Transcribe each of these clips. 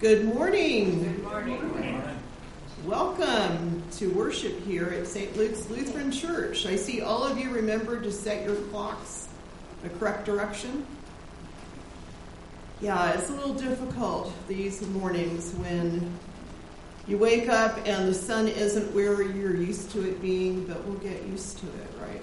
Good morning. Good morning. Welcome to worship here at St. Luke's Lutheran Church. I see all of you remembered to set your clocks the correct direction. Yeah, it's a little difficult these mornings when you wake up and the sun isn't where you're used to it being, but we'll get used to it, right?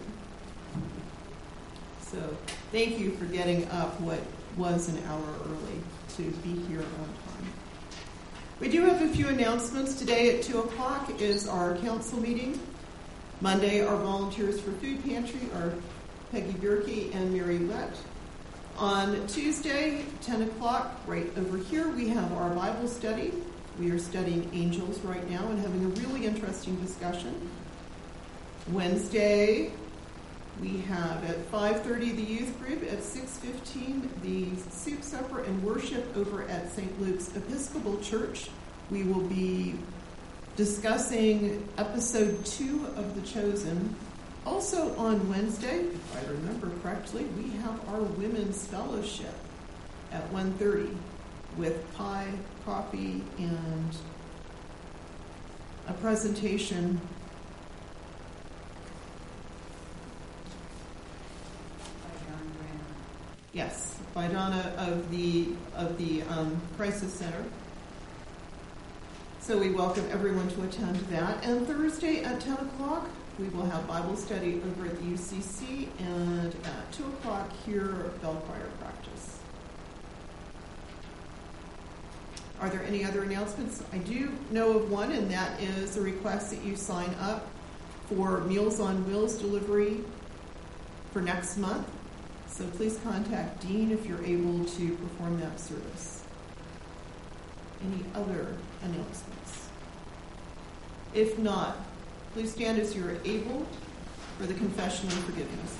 So thank you for getting up what was an hour early to be here on time. We do have a few announcements. Today at 2 o'clock is our council meeting. Monday, our volunteers for food pantry are Peggy Bierke and Mary Wett. On Tuesday, 10 o'clock, right over here, we have our Bible study. We are studying angels right now and having a really interesting discussion. Wednesday, we have at 5:30 the youth group, at 6:15 the soup supper and worship over at St. Luke's Episcopal Church. We will be discussing episode 2 of The Chosen. Also on Wednesday, if I remember correctly, we have our women's fellowship at 1:30 with pie, coffee, and a presentation. Yes, by Donna of the Crisis Center. So we welcome everyone to attend that. And Thursday at 10 o'clock, we will have Bible study over at the UCC, and at 2 o'clock here, bell choir practice. Are there any other announcements? I do know of one, and that is a request that you sign up for Meals on Wheels delivery for next month. So please contact Dean if you're able to perform that service. Any other announcements? If not, please stand as you are able for the confession and forgiveness.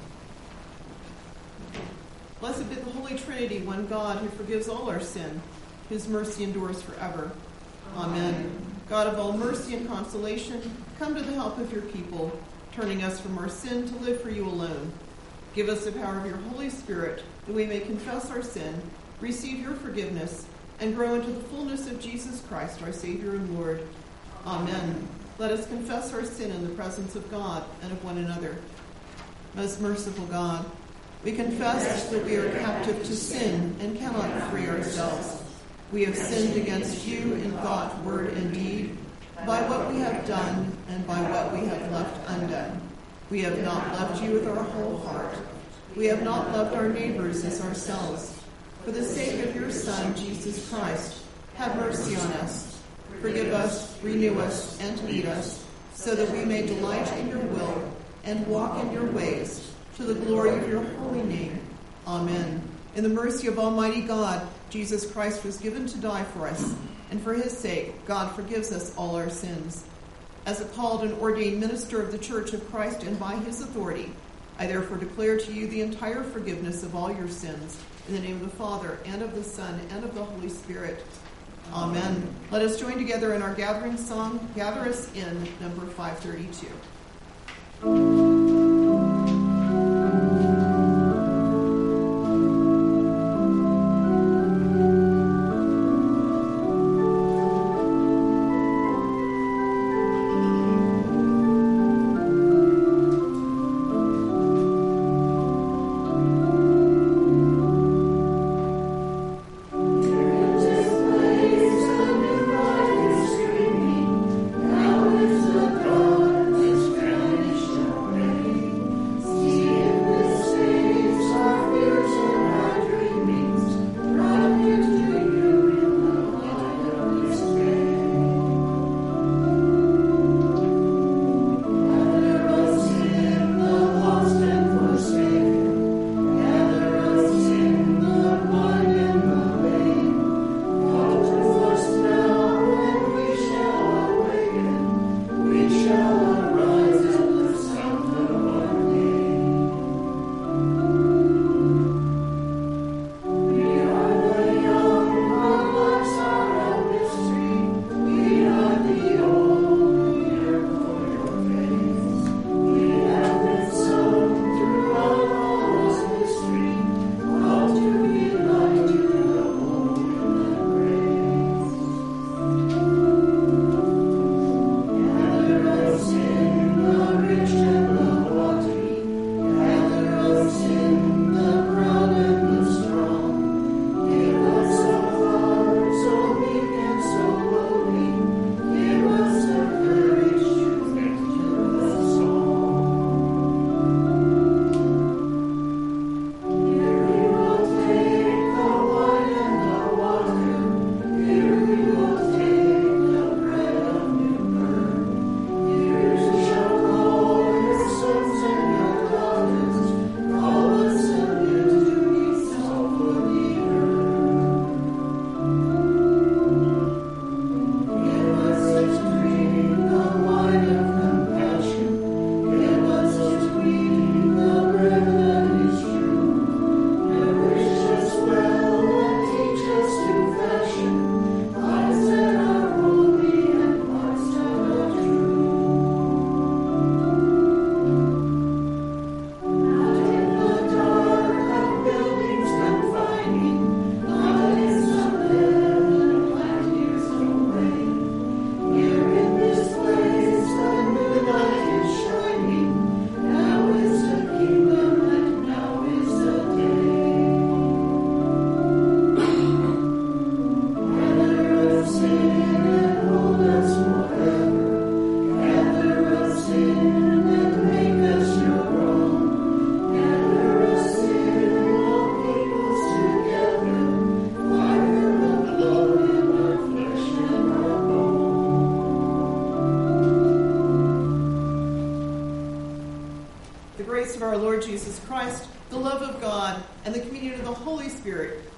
Blessed be the Holy Trinity, one God, who forgives all our sin, whose mercy endures forever. Amen. God of all mercy and consolation, come to the help of your people, turning us from our sin to live for you alone. Give us the power of your Holy Spirit, that we may confess our sin, receive your forgiveness, and grow into the fullness of Jesus Christ, our Savior and Lord. Amen. Let us confess our sin in the presence of God and of one another. Most merciful God, we confess that we are captive to sin and cannot free ourselves. We have sinned against you in thought, word, and deed, by what we have done and by what we have left undone. We have not loved you with our whole heart. We have not loved our neighbors as ourselves. For the sake of your Son, Jesus Christ, have mercy on us. Forgive us, renew us, and lead us, so that we may delight in your will and walk in your ways, to the glory of your holy name. Amen. In the mercy of Almighty God, Jesus Christ was given to die for us, and for his sake, God forgives us all our sins. As a called and ordained minister of the Church of Christ and by his authority, I therefore declare to you the entire forgiveness of all your sins, in the name of the Father, and of the Son, and of the Holy Spirit. Amen. Let us join together in our gathering song, Gather Us In, number 532. Now is the God, his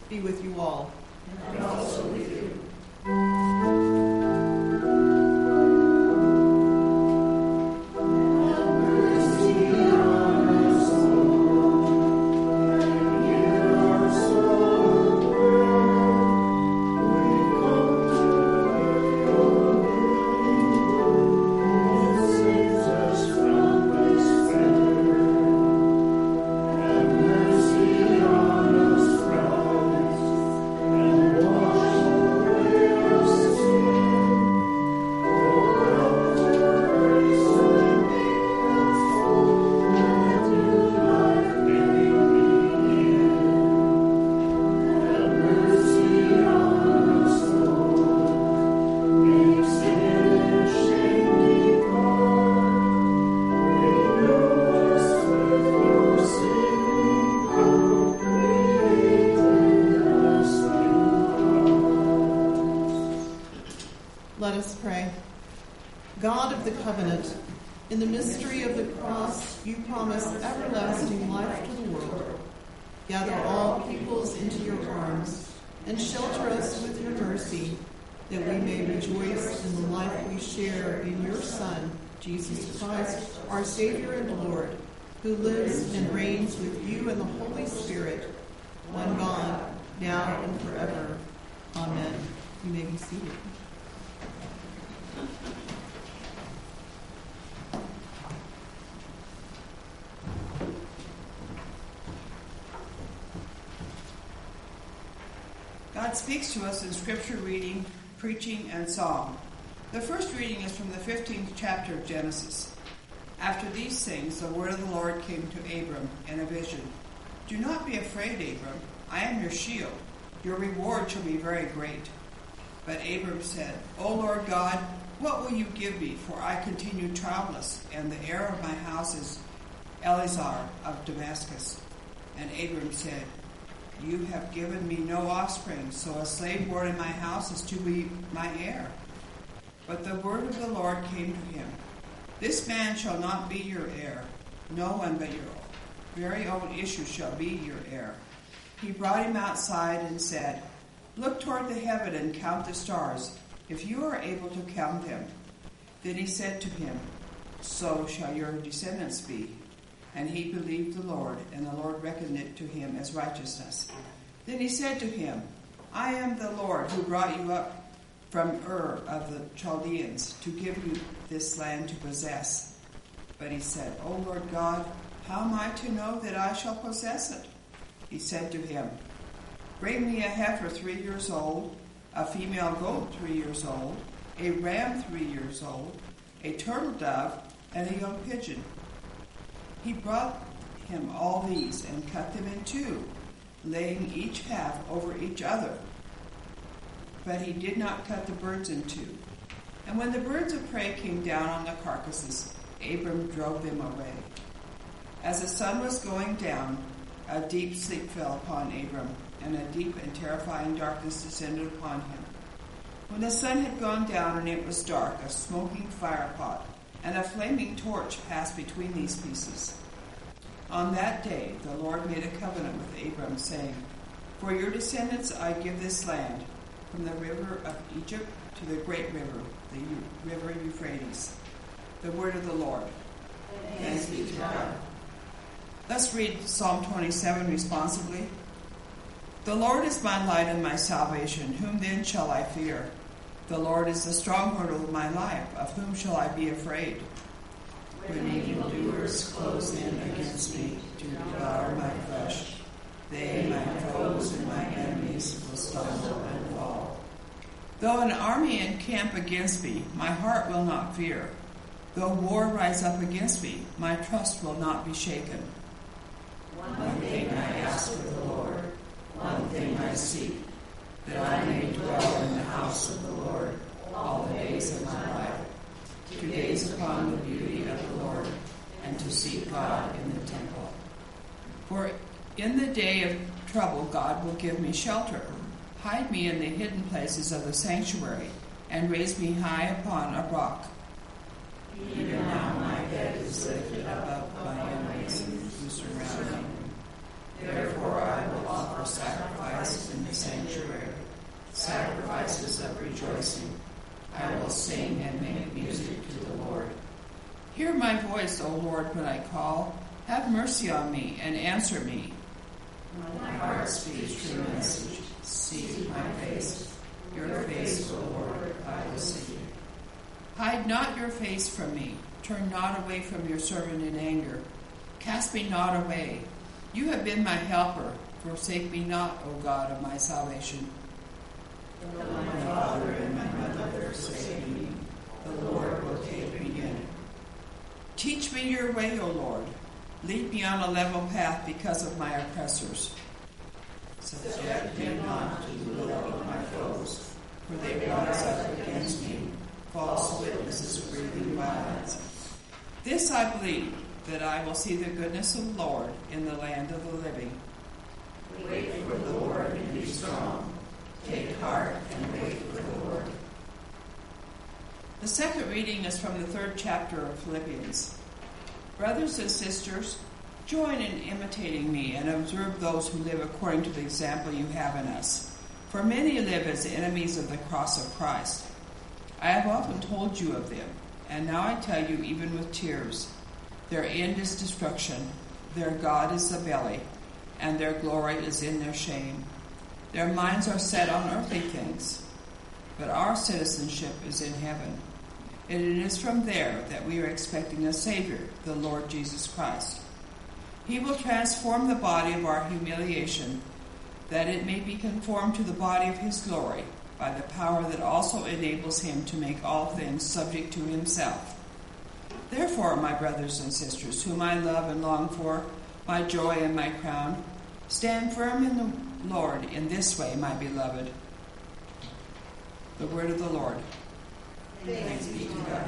be with you all. And also with you. Let us pray. God of the covenant, in the mystery of the cross, you promise everlasting life to the world. Gather all peoples into your arms and shelter us with your mercy, that we may rejoice in the life we share in your Son, Jesus Christ, our Savior and Lord, who lives and reigns with you and the Holy Spirit, one God, now and forever. Amen. You may be seated. God speaks to us in scripture reading, preaching, and song. The first reading is from the 15th chapter of Genesis. After these things, the word of the Lord came to Abram in a vision. Do not be afraid, Abram. I am your shield. Your reward shall be very great. But Abram said, O Lord God, what will you give me? For I continue childless, and the heir of my house is Eleazar of Damascus. And Abram said, You have given me no offspring, so a slave born in my house is to be my heir. But the word of the Lord came to him. This man shall not be your heir. No one but your very own issue shall be your heir. He brought him outside and said, Look toward the heaven and count the stars, if you are able to count them. Then he said to him, So shall your descendants be. And he believed the Lord, and the Lord reckoned it to him as righteousness. Then he said to him, I am the Lord who brought you up from Ur of the Chaldeans to give you this land to possess. But he said, O Lord God, how am I to know that I shall possess it? He said to him, Bring me a heifer 3 years old, a female goat 3 years old, a ram 3 years old, a turtle dove, and a young pigeon. He brought him all these and cut them in two, laying each half over each other. But he did not cut the birds in two. And when the birds of prey came down on the carcasses, Abram drove them away. As the sun was going down, a deep sleep fell upon Abram, and a deep and terrifying darkness descended upon him. When the sun had gone down and it was dark, a smoking firepot and a flaming torch passed between these pieces. On that day the Lord made a covenant with Abram, saying, For your descendants I give this land, from the river of Egypt to the great river, the river Euphrates. The word of the Lord. Thanks be to God. Let's read Psalm 27 responsibly. The Lord is my light and my salvation. Whom then shall I fear? The Lord is the stronghold of my life. Of whom shall I be afraid? When evildoers close in against me to devour my flesh, they, my foes and my enemies, will stumble and fall. Though an army encamp against me, my heart will not fear. Though war rise up against me, my trust will not be shaken. One thing I ask of the Lord, one thing I seek, that I may dwell in the house of the Lord all the days of my life, to gaze upon the beauty of the Lord, and to seek God in the temple. For in the day of trouble God will give me shelter. Hide me in the hidden places of the sanctuary, and raise me high upon a rock. Even now my head is lifted up by enemies who surround me. Therefore I will offer offer sacrifice in the sanctuary, sacrifices of rejoicing. I will sing and make music to the Lord. Hear my voice, O Lord, when I call. Have mercy on me and answer me. My heart speaks true message. Seek my face. Your face, O Lord, I will seek. Hide not your face from me. Turn not away from your servant in anger. Cast me not away. You have been my helper. Forsake me not, O God of my salvation. Though my father and my mother forsake me, the Lord will take me in. Teach me your way, O Lord. Lead me on a level path because of my oppressors. Subject me not to the will of my foes, for they rise up against me, false witnesses breathing violence. This I believe, that I will see the goodness of the Lord in the land of the living. Wait for the Lord and be strong. Take heart and wait for the Lord. The second reading is from the 3rd chapter of Philippians. Brothers and sisters, join in imitating me and observe those who live according to the example you have in us. For many live as enemies of the cross of Christ. I have often told you of them, and now I tell you even with tears. Their end is destruction, their God is the belly, and their glory is in their shame. Their minds are set on earthly things, but our citizenship is in heaven. And it is from there that we are expecting a Savior, the Lord Jesus Christ. He will transform the body of our humiliation, that it may be conformed to the body of his glory, by the power that also enables him to make all things subject to himself. Therefore, my brothers and sisters, whom I love and long for, my joy and my crown, stand firm in the Lord in this way, my beloved. The word of the Lord. Thanks be to God.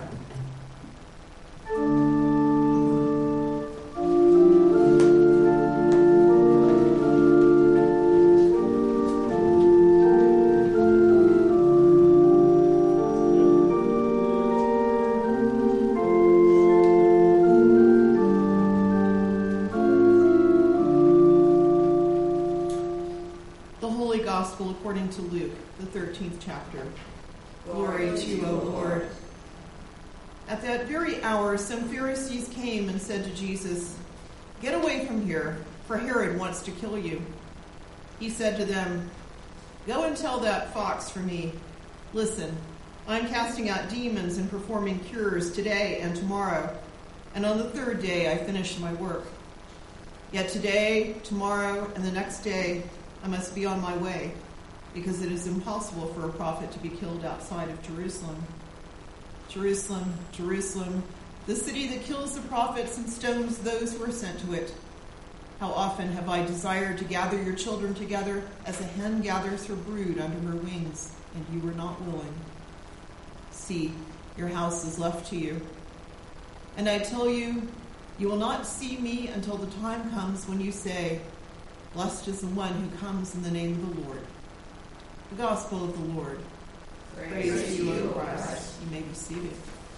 According to Luke, the 13th chapter. Glory to you, O Lord. At that very hour, some Pharisees came and said to Jesus, "Get away from here, for Herod wants to kill you." He said to them, "Go and tell that fox for me, listen, I'm casting out demons and performing cures today and tomorrow, and on the 3rd day I finish my work. Yet today, tomorrow, and the next day I must be on my way, because it is impossible for a prophet to be killed outside of Jerusalem. Jerusalem, Jerusalem, the city that kills the prophets and stones those who are sent to it. How often have I desired to gather your children together as a hen gathers her brood under her wings, and you were not willing. See, your house is left to you. And I tell you, you will not see me until the time comes when you say, 'Blessed is the one who comes in the name of the Lord.'" The Gospel of the Lord. Praise to you, O Christ. You may be seated.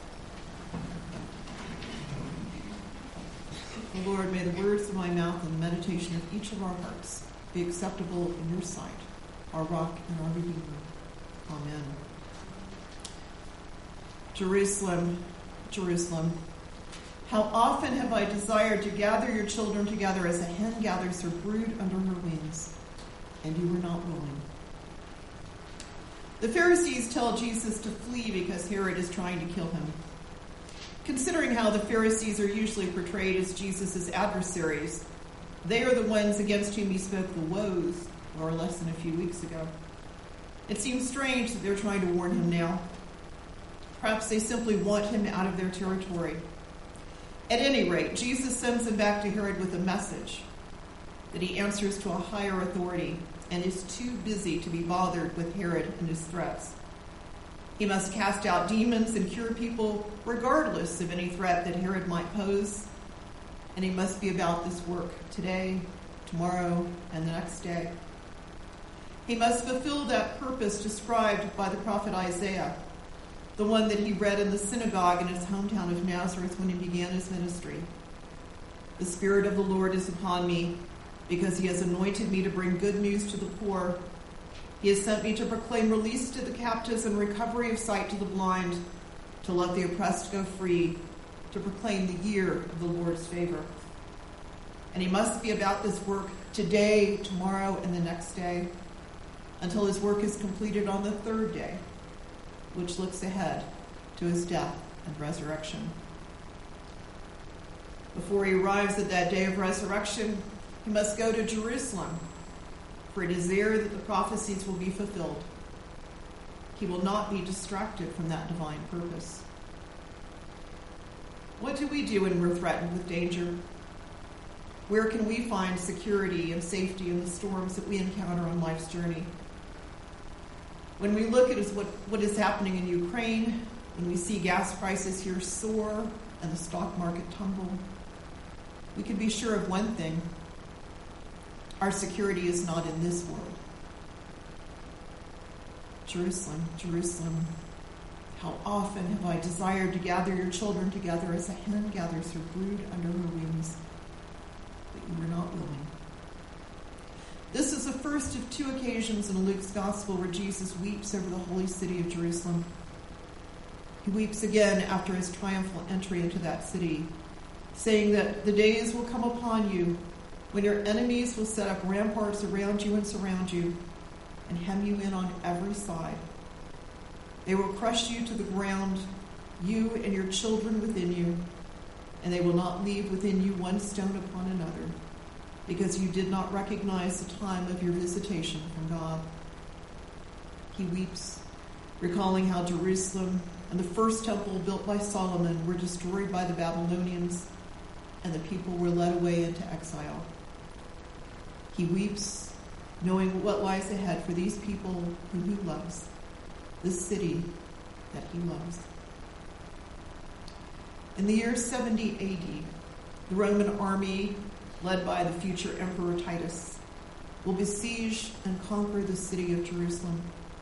O Lord, may the words of my mouth and the meditation of each of our hearts be acceptable in your sight, our rock and our redeemer. Amen. Jerusalem, Jerusalem, how often have I desired to gather your children together as a hen gathers her brood under her wings, and you were not willing. The Pharisees tell Jesus to flee because Herod is trying to kill him. Considering how the Pharisees are usually portrayed as Jesus' adversaries, they are the ones against whom he spoke the woes, more or less than a few weeks ago. It seems strange that they're trying to warn him now. Perhaps they simply want him out of their territory. At any rate, Jesus sends him back to Herod with a message that he answers to a higher authority and is too busy to be bothered with Herod and his threats. He must cast out demons and cure people regardless of any threat that Herod might pose, and he must be about this work today, tomorrow, and the next day. He must fulfill that purpose described by the prophet Isaiah, the one that he read in the synagogue in his hometown of Nazareth when he began his ministry. "The Spirit of the Lord is upon me, because he has anointed me to bring good news to the poor. He has sent me to proclaim release to the captives and recovery of sight to the blind, to let the oppressed go free, to proclaim the year of the Lord's favor. And he must be about this work today, tomorrow, and the next day, until his work is completed on the third day, which looks ahead to his death and resurrection. Before he arrives at that day of resurrection, he must go to Jerusalem, for it is there that the prophecies will be fulfilled. He will not be distracted from that divine purpose. What do we do when we're threatened with danger? Where can we find security and safety in the storms that we encounter on life's journey? When we look at what is happening in Ukraine, when we see gas prices here soar and the stock market tumble, we can be sure of one thing: our security is not in this world. Jerusalem, Jerusalem, how often have I desired to gather your children together as a hen gathers her brood under her wings, but you were not willing. This is the first of two occasions in Luke's gospel where Jesus weeps over the holy city of Jerusalem. He weeps again after his triumphal entry into that city, saying that the days will come upon you when your enemies will set up ramparts around you and surround you and hem you in on every side. They will crush you to the ground, you and your children within you, and they will not leave within you one stone upon another, because you did not recognize the time of your visitation from God. He weeps, recalling how Jerusalem and the first temple built by Solomon were destroyed by the Babylonians, and the people were led away into exile. He weeps, knowing what lies ahead for these people whom he loves, this city that he loves. In the year 70 AD, the Roman army, led by the future Emperor Titus, will besiege and conquer the city of Jerusalem.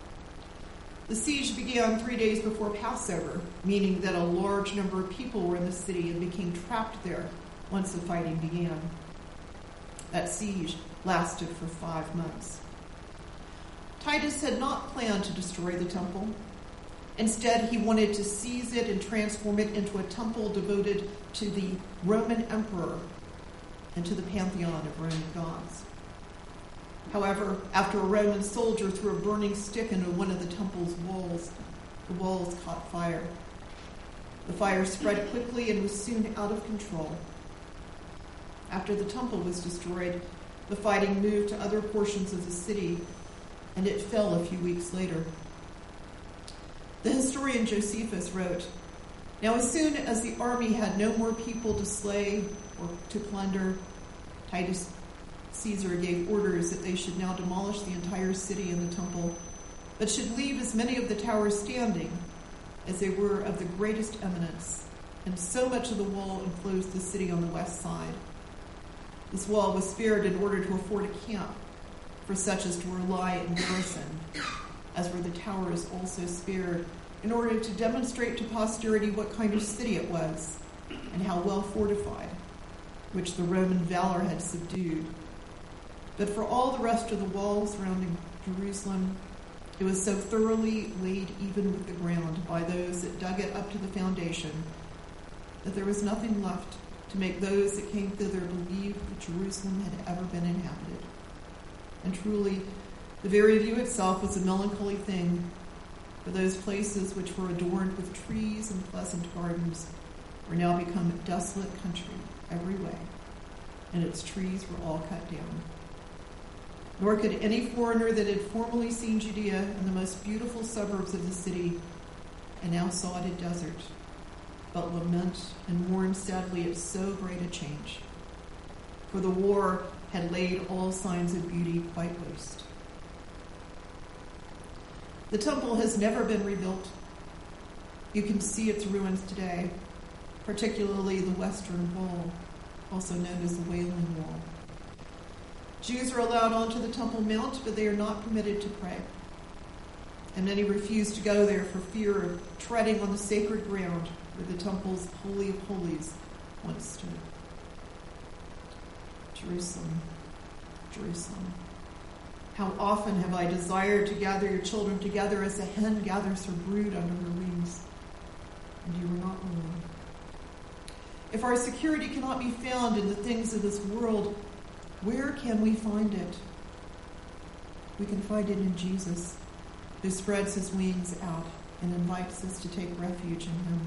The siege began 3 days before Passover, meaning that a large number of people were in the city and became trapped there once the fighting began. That siege lasted for 5 months. Titus had not planned to destroy the temple. Instead, he wanted to seize it and transform it into a temple devoted to the Roman emperor and to the pantheon of Roman gods. However, after a Roman soldier threw a burning stick into one of the temple's walls, the walls caught fire. The fire spread quickly and was soon out of control. After the temple was destroyed, the fighting moved to other portions of the city, and it fell a few weeks later. The historian Josephus wrote, "Now as soon as the army had no more people to slay or to plunder, Titus Caesar gave orders that they should now demolish the entire city and the temple, but should leave as many of the towers standing as they were of the greatest eminence, and so much of the wall enclosed the city on the west side. This wall was spared in order to afford a camp for such as to rely in garrison, as were the towers also spared, in order to demonstrate to posterity what kind of city it was, and how well fortified, which the Roman valor had subdued. But for all the rest of the walls surrounding Jerusalem, it was so thoroughly laid even with the ground by those that dug it up to the foundation, that there was nothing left to make those that came thither believe that Jerusalem had ever been inhabited. And truly, the very view itself was a melancholy thing, for those places which were adorned with trees and pleasant gardens were now become a desolate country every way, and its trees were all cut down. Nor could any foreigner that had formerly seen Judea and the most beautiful suburbs of the city, and now saw it a desert, but lament and mourn sadly at so great a change. For the war had laid all signs of beauty quite waste. The temple has never been rebuilt. You can see its ruins today, particularly the western wall, also known as the Wailing Wall. Jews are allowed onto the Temple Mount, but they are not permitted to pray. And many refuse to go there for fear of treading on the sacred ground where the temple's Holy of Holies once stood. Jerusalem, Jerusalem. How often have I desired to gather your children together as a hen gathers her brood under her wings, and you were not willing. If our security cannot be found in the things of this world, where can we find it? We can find it in Jesus, who spreads his wings out and invites us to take refuge in him.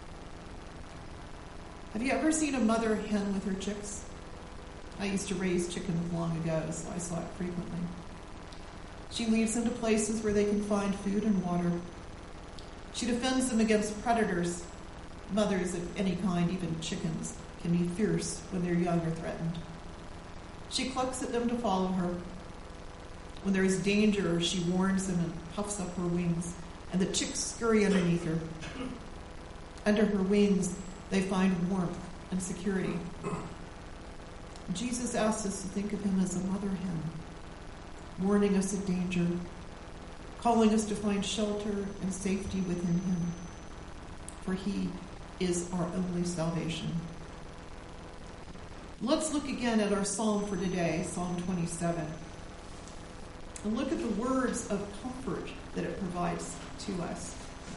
Have you ever seen a mother hen with her chicks? I used to raise chickens long ago, so I saw it frequently. She leads them to places where they can find food and water. She defends them against predators. Mothers of any kind, even chickens, can be fierce when their young are threatened. She clucks at them to follow her. When there is danger, she warns them and puffs up her wings, and the chicks scurry underneath her. Under her wings, they find warmth and security. Jesus asks us to think of him as a mother hen, warning us of danger, calling us to find shelter and safety within him, for he is our only salvation. Let's look again at our psalm for today, Psalm 27, and look at the words of comfort that it provides to us.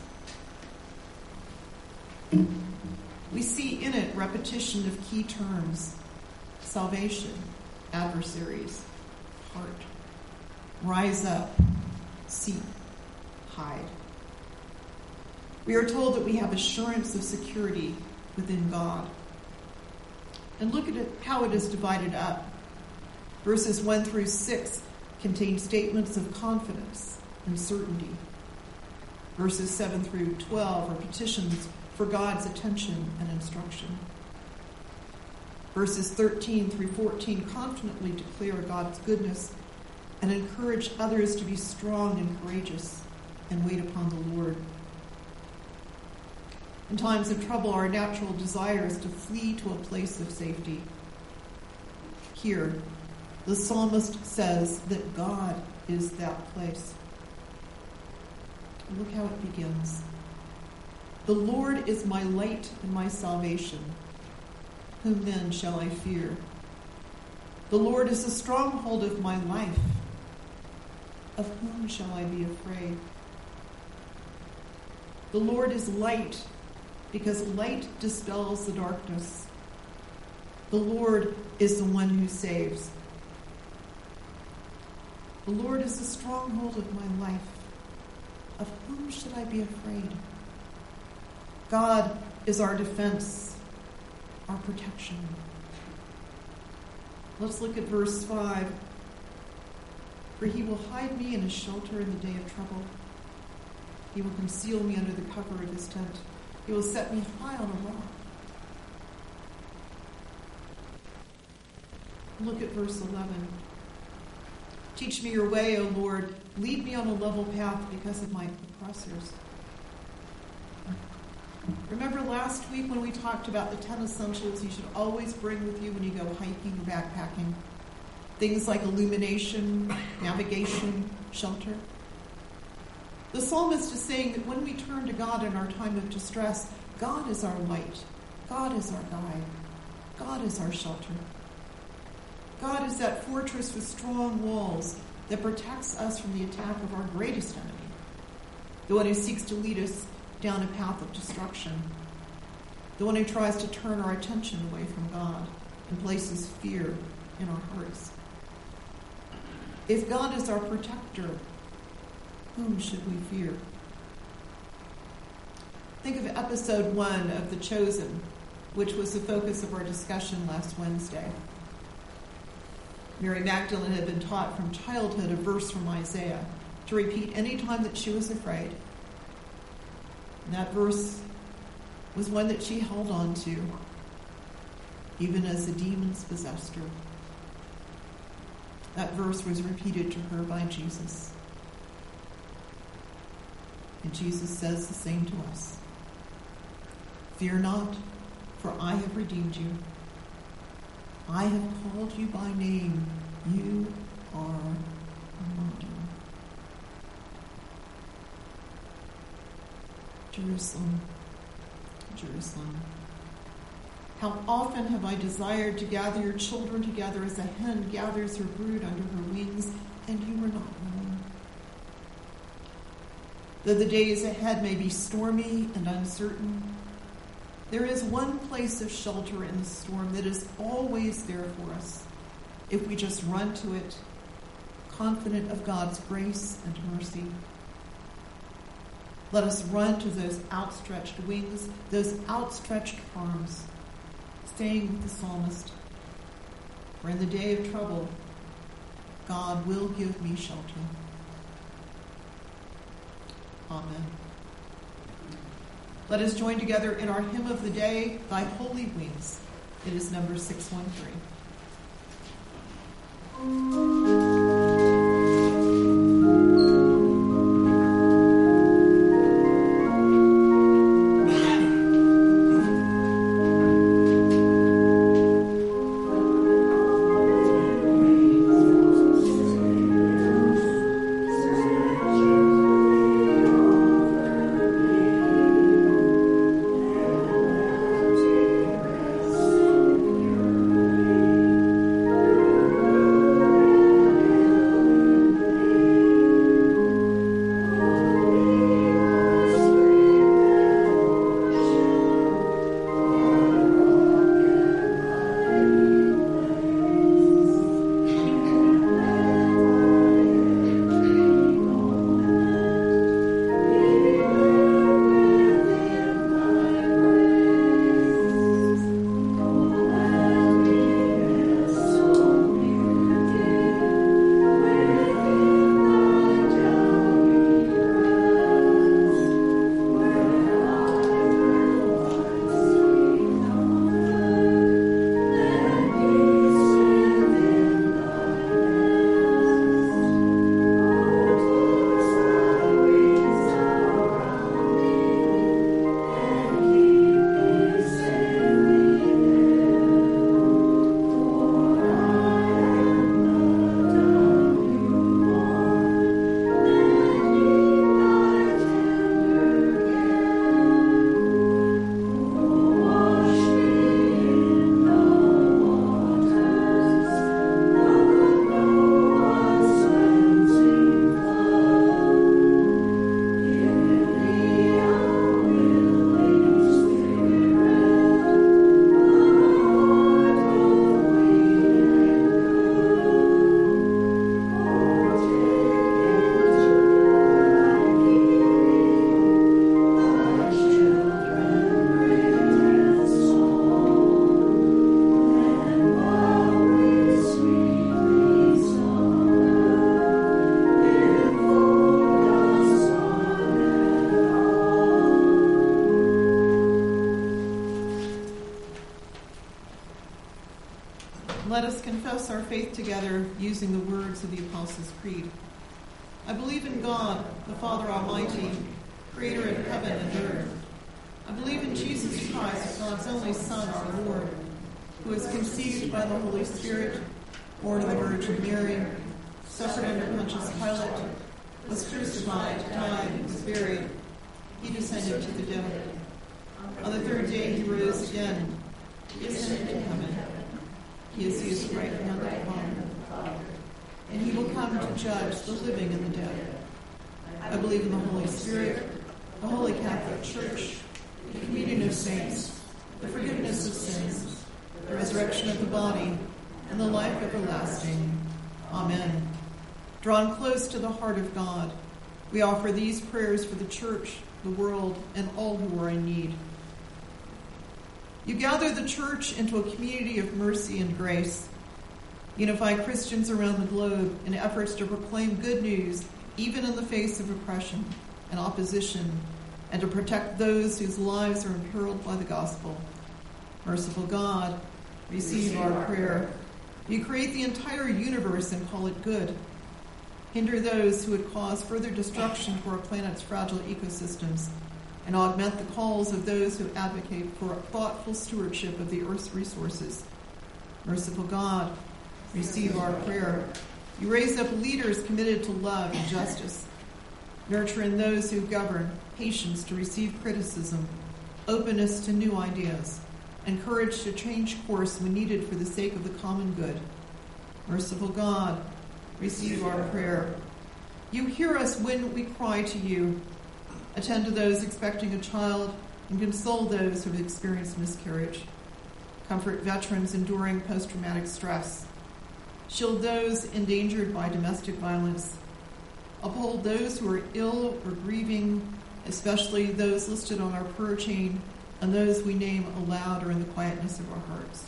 We see in it repetition of key terms: salvation, adversaries, heart, rise up, seek, hide. We are told that we have assurance of security within God. And look at it, how it is divided up. Verses 1 through 6 contain statements of confidence and certainty. Verses 7 through 12 are petitions for God's attention and instruction. Verses 13 through 14 confidently declare God's goodness and encourage others to be strong and courageous and wait upon the Lord. In times of trouble, our natural desire is to flee to a place of safety. Here, the psalmist says that God is that place. Look how it begins. The Lord is my light and my salvation. Whom then shall I fear? The Lord is the stronghold of my life. Of whom shall I be afraid? The Lord is light, because light dispels the darkness. The Lord is the one who saves. The Lord is the stronghold of my life. Of whom should I be afraid? God is our defense, our protection. Let's look at verse 5. For he will hide me in his shelter in the day of trouble. He will conceal me under the cover of his tent. He will set me high on a rock. Look at verse 11. Teach me your way, O Lord. Lead me on a level path because of my oppressors. Remember last week when we talked about the 10 essentials you should always bring with you when you go hiking or backpacking? Things like illumination, navigation, shelter. The psalmist is saying that when we turn to God in our time of distress, God is our light. God is our guide. God is our shelter. God is that fortress with strong walls that protects us from the attack of our greatest enemy, the one who seeks to lead us down a path of destruction, the one who tries to turn our attention away from God and places fear in our hearts. If God is our protector, whom should we fear? Think of episode 1 of The Chosen, which was the focus of our discussion last Wednesday. Mary Magdalene had been taught from childhood a verse from Isaiah to repeat any time that she was afraid. And that verse was one that she held on to, even as the demons possessed her. That verse was repeated to her by Jesus. And Jesus says the same to us. Fear not, for I have redeemed you. I have called you by name. You are mine. Jerusalem, Jerusalem, How often have I desired to gather your children together as a hen gathers her brood under her wings, and you were not willing. Though the days ahead may be stormy and uncertain, there is one place of shelter in the storm that is always there for us if we just run to it, confident of God's grace and mercy. Let us run to those outstretched wings, those outstretched arms, staying with the psalmist. For in the day of trouble, God will give me shelter. Amen. Let us join together in our hymn of the day, Thy Holy Wings. It is number 613. Let us confess our faith together using the words of the Apostles' Creed. I believe in God, the Father Almighty, creator of heaven and earth. I believe in Jesus Christ, God's only Son, our Lord, who was conceived by the Holy Spirit, born of the Virgin Mary, suffered under Pontius Pilate, was crucified, died, and was buried. He descended to the dead. On the third day he rose again. He ascended to heaven. He is seated right hand of the Father. And he will come to judge the living and the dead. I believe in the Holy Spirit, the Holy Catholic Church, the communion of saints, the forgiveness of sins, the resurrection of the body, and the life everlasting. Amen. Drawn close to the heart of God, we offer these prayers for the church, the world, and all who are in need. You gather the church into a community of mercy and grace. Unify Christians around the globe in efforts to proclaim good news, even in the face of oppression and opposition, and to protect those whose lives are imperiled by the gospel. Merciful God, receive our prayer. You create the entire universe and call it good. Hinder those who would cause further destruction to our planet's fragile ecosystems, and augment the calls of those who advocate for thoughtful stewardship of the earth's resources. Merciful God, receive our prayer. You raise up leaders committed to love and justice. Nurture in those who govern patience to receive criticism, openness to new ideas, and courage to change course when needed for the sake of the common good. Merciful God, receive our prayer. You hear us when we cry to you. Attend to those expecting a child and console those who have experienced miscarriage. Comfort veterans enduring post-traumatic stress. Shield those endangered by domestic violence. Uphold those who are ill or grieving, especially those listed on our prayer chain and those we name aloud or in the quietness of our hearts.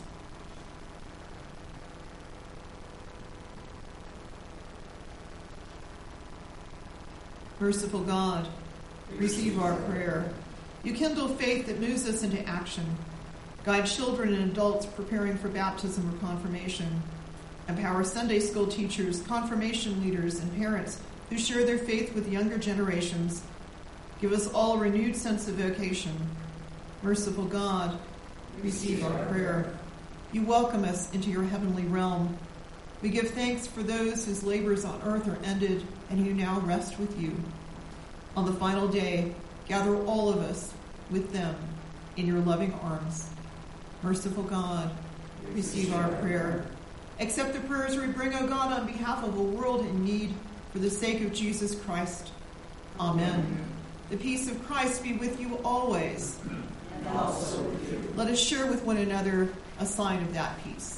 Merciful God, receive our prayer. You kindle faith that moves us into action. Guide children and adults preparing for baptism or confirmation. Empower Sunday school teachers, confirmation leaders, and parents who share their faith with younger generations. Give us all a renewed sense of vocation. Merciful God, receive our prayer. You welcome us into your heavenly realm. We give thanks for those whose labors on earth are ended and who now rest with you. On the final day, gather all of us with them in your loving arms. Merciful God, receive our prayer. Accept the prayers we bring, O God, on behalf of a world in need for the sake of Jesus Christ. Amen. The peace of Christ be with you always. And also with you. Let us share with one another a sign of that peace.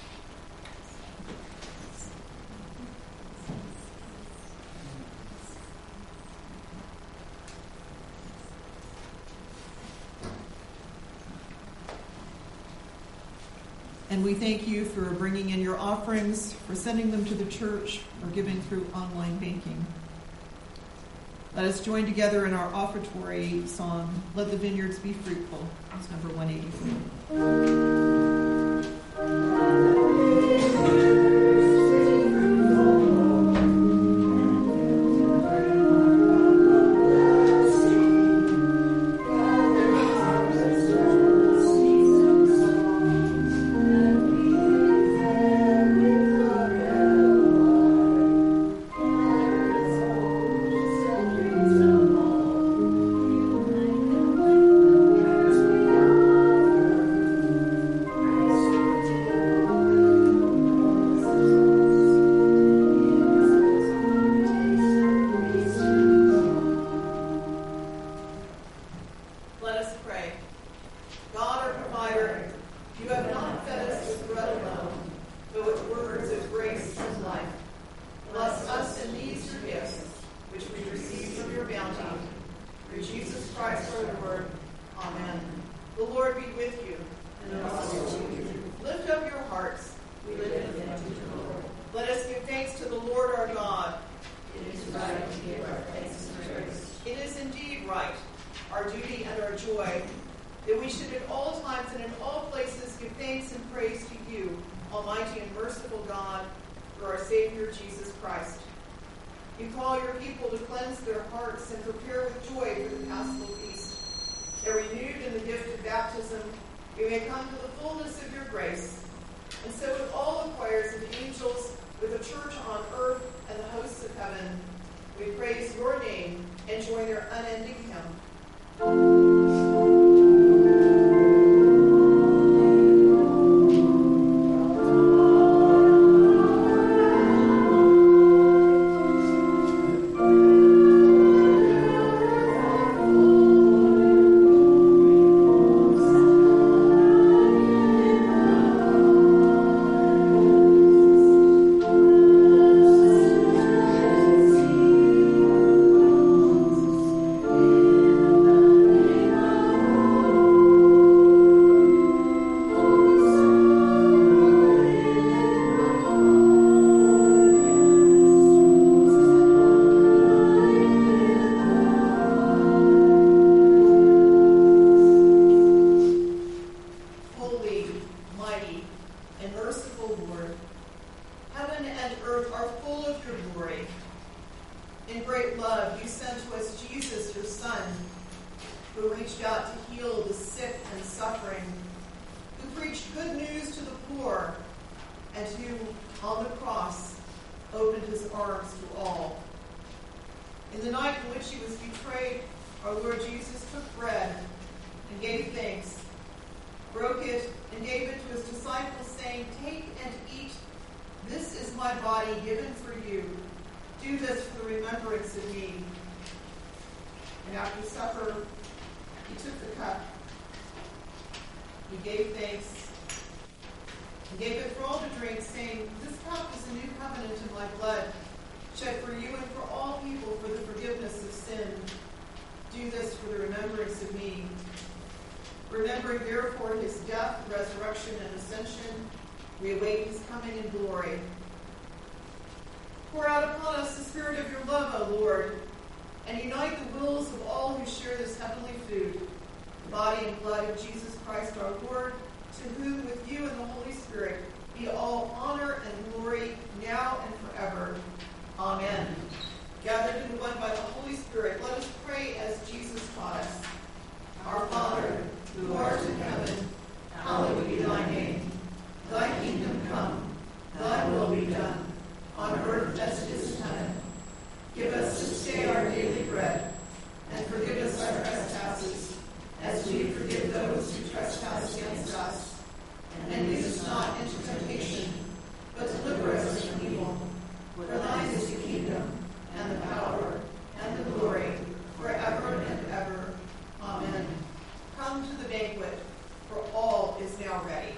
And we thank you for bringing in your offerings, for sending them to the church, or giving through online banking. Let us join together in our offertory song, Let the Vineyards Be Fruitful. It's number 183. Broke body given for you. Do this for the remembrance of me. And after supper, he took the cup. He gave thanks. He gave it for all to drink, saying, "This cup is a new covenant in my blood, shed for you and for all people for the forgiveness of sin. Do this for the remembrance of me." Remembering therefore his death, resurrection, and ascension, we await his coming in glory. Pour out upon us the spirit of your love, O Lord, and unite the wills of all who share this heavenly food, the body and blood of Jesus Christ our Lord, to whom with you and the Holy Spirit be all honor and glory now and forever. Amen. Gathered into one by the Holy Spirit, let us pray as Jesus taught us. Our Father, who art in heaven, hallowed be thy name. Thy kingdom come, thy will be done, on earth as it is in heaven. Give us this day our daily bread, and forgive us our trespasses, as we forgive those who trespass against us. And lead us not into temptation, but deliver us from evil. For thine is the kingdom, and the power, and the glory, forever and ever. Amen. Come to the banquet, for all is now ready.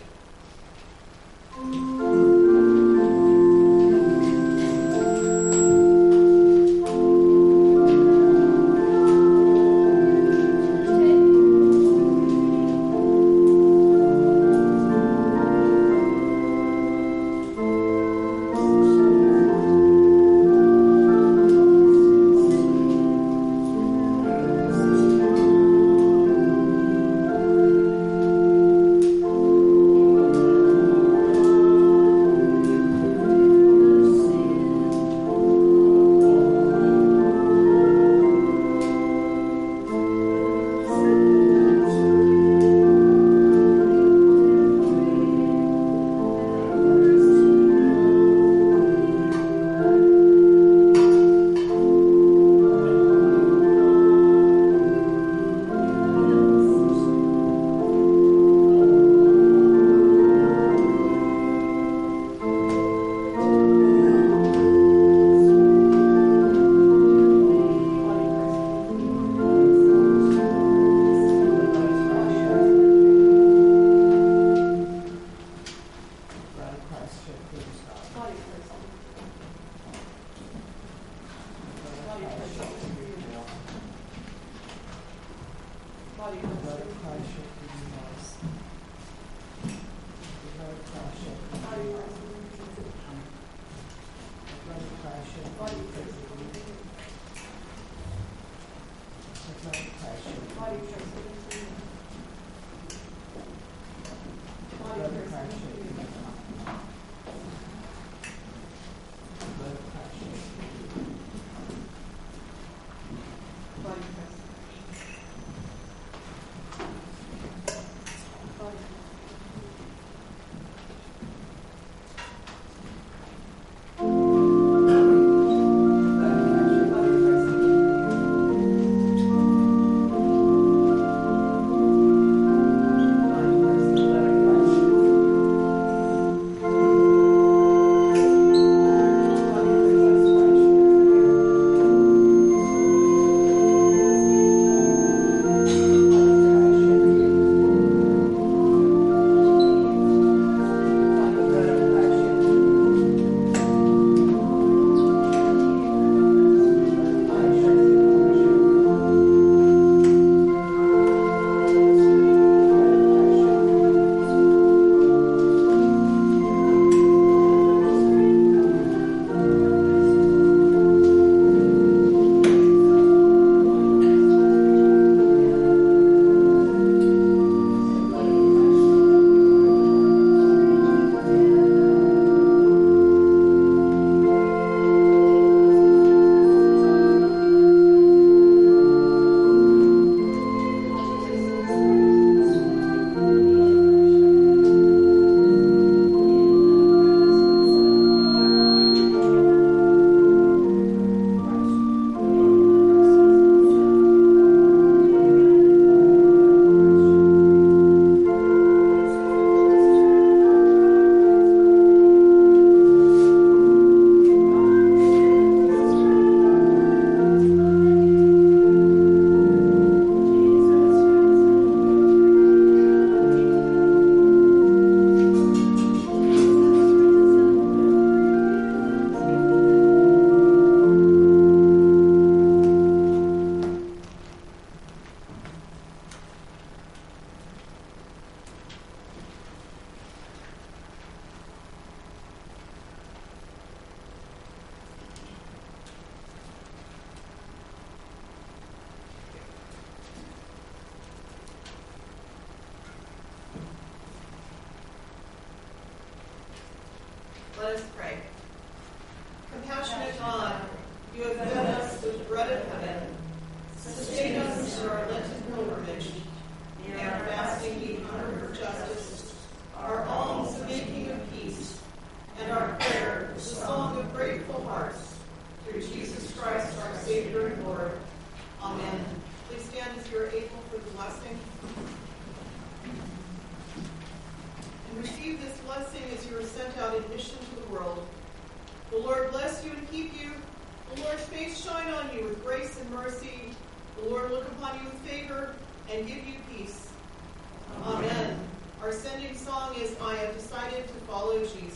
Let us pray. Compassionate God, you have fed us with the bread of heaven. Sustain us in our Lenten pilgrimage, in our fasting need hunger for justice, our alms the making of peace, and our prayer the song of grateful hearts. Through Jesus Christ, our Savior and Lord. Amen. Please stand as you are able for the blessing. And receive this blessing as you are sent out in mission to the world. The Lord bless you and keep you. The Lord's face shine on you with grace and mercy. The Lord look upon you with favor and give you peace. Amen. Our sending song is I Have Decided to Follow Jesus.